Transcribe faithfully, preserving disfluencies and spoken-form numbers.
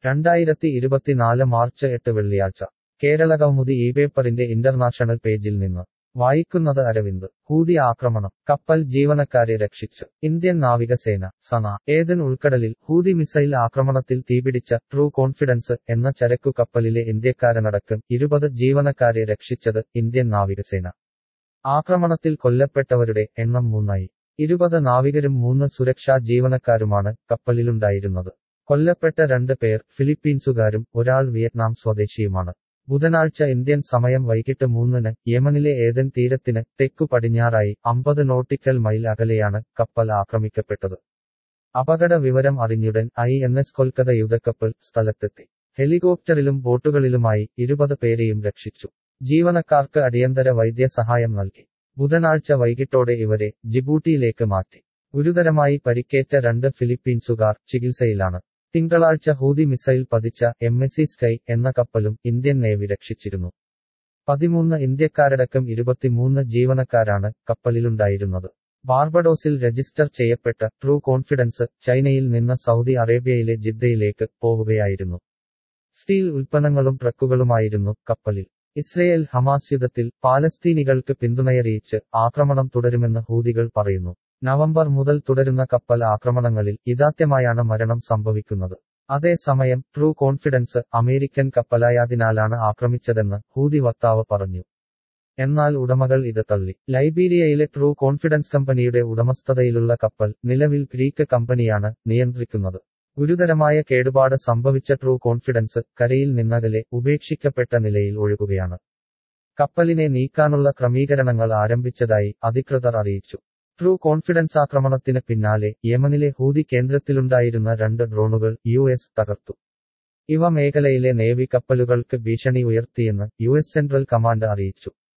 രണ്ടായിരത്തി ഇരുപത്തിനാല് മാർച്ച് എട്ട് വെള്ളിയാഴ്ച കേരളകൗമുദി ഈ പേപ്പറിന്റെ ഇന്റർനാഷണൽ പേജിൽ നിന്ന് വായിക്കുന്നത് അരവിന്ദ്. ഹൂതി ആക്രമണം, കപ്പൽ ജീവനക്കാരെ രക്ഷിച്ച് ഇന്ത്യൻ നാവികസേന. സന. ഏദൻ ഉൾക്കടലിൽ ഹൂതി മിസൈൽ ആക്രമണത്തിൽ തീപിടിച്ച ട്രൂ കോൺഫിഡൻസ് എന്ന ചരക്കു കപ്പലിലെ ഇന്ത്യക്കാരനടക്കം ഇരുപത് ജീവനക്കാരെ രക്ഷിച്ചത് ഇന്ത്യൻ നാവികസേന. ആക്രമണത്തിൽ കൊല്ലപ്പെട്ടവരുടെ എണ്ണം മൂന്നായി. ഇരുപത് നാവികരും മൂന്ന് സുരക്ഷാ ജീവനക്കാരുമാണ് കപ്പലിലുണ്ടായിരുന്നത്. കൊല്ലപ്പെട്ട രണ്ട് പേർ ഫിലിപ്പീൻസുകാരും ഒരാൾ വിയറ്റ്നാം സ്വദേശിയുമാണ്. ബുധനാഴ്ച ഇന്ത്യൻ സമയം വൈകിട്ട് മൂന്നിന് യെമനിലെ ഏദൻ തീരത്തിന് തെക്കു പടിഞ്ഞാറായി അമ്പത് നോട്ടിക്കൽ മൈൽ അകലെയാണ് കപ്പൽ ആക്രമിക്കപ്പെട്ടത്. അപകട വിവരം അറിഞ്ഞുടൻ ഐ എൻ എസ് കൊൽക്കത്ത യുദ്ധക്കപ്പൽ സ്ഥലത്തെത്തി. ഹെലികോപ്റ്ററിലും ബോട്ടുകളിലുമായി ഇരുപത് പേരെയും രക്ഷിച്ചു. ജീവനക്കാർക്ക് അടിയന്തര വൈദ്യസഹായം നൽകി. ബുധനാഴ്ച വൈകിട്ടോടെ ഇവരെ ജിബൂട്ടിയിലേക്ക് മാറ്റി. ഗുരുതരമായി പരിക്കേറ്റ രണ്ട് ഫിലിപ്പീൻസുകാർ ചികിത്സയിലാണ്. തിങ്കളാഴ്ച ഹൂതി മിസൈൽ പതിച്ച എം എസ് സി സ്കൈ എന്ന കപ്പലും ഇന്ത്യൻ നേവി രക്ഷിച്ചിരുന്നു. പതിമൂന്ന് ഇന്ത്യക്കാരടക്കം ഇരുപത്തിമൂന്ന് ജീവനക്കാരാണ് കപ്പലിലുണ്ടായിരുന്നത്. ബാർബഡോസിൽ രജിസ്റ്റർ ചെയ്യപ്പെട്ട ട്രൂ കോൺഫിഡൻസ് ചൈനയിൽ നിന്ന് സൗദി അറേബ്യയിലെ ജിദ്ദയിലേക്ക് പോവുകയായിരുന്നു. സ്റ്റീൽ ഉൽപ്പന്നങ്ങളും ട്രക്കുകളുമായിരുന്നു കപ്പലിൽ. ഇസ്രയേൽ ഹമാസ് യുദ്ധത്തിൽ പാലസ്തീനികൾക്ക് പിന്തുണയറിയിച്ച് ആക്രമണം തുടരുമെന്ന് ഹൂതികൾ പറയുന്നു. നവംബർ മുതൽ തുടരുന്ന കപ്പൽ ആക്രമണങ്ങളിൽ ഇതാദ്യമായാണ് മരണം സംഭവിക്കുന്നത്. അതേസമയം ട്രൂ കോൺഫിഡൻസ് അമേരിക്കൻ കപ്പലായതിനാലാണ് ആക്രമിച്ചതെന്ന് ഹൂതി വക്താവ് പറഞ്ഞു. എന്നാൽ ഉടമകൾ ഇത് തള്ളി. ലൈബീരിയയിലെ ട്രൂ കോൺഫിഡൻസ് കമ്പനിയുടെ ഉടമസ്ഥതയിലുള്ള കപ്പൽ നിലവിൽ ഗ്രീക്ക് കമ്പനിയാണ് നിയന്ത്രിക്കുന്നത്. ഗുരുതരമായ കേടുപാട് സംഭവിച്ച ട്രൂ കോൺഫിഡൻസ് കരയിൽ നിന്നകലെ ഉപേക്ഷിക്കപ്പെട്ട നിലയിൽ ഒഴുകുകയാണ്. കപ്പലിനെ നീക്കാനുള്ള ക്രമീകരണങ്ങൾ ആരംഭിച്ചതായി അധികൃതർ അറിയിച്ചു. ട്രൂ കോൺഫിഡൻസ് ആക്രമണത്തിന് പിന്നാലെ യെമനിലെ ഹൂതി കേന്ദ്രത്തിലുണ്ടായിരുന്ന രണ്ട് ഡ്രോണുകൾ യു എസ് തകർത്തു. ഇവ മേഖലയിലെ നേവി കപ്പലുകൾക്ക് ഭീഷണി ഉയർത്തിയെന്ന് യു എസ് സെൻട്രൽ കമാൻഡ് അറിയിച്ചു.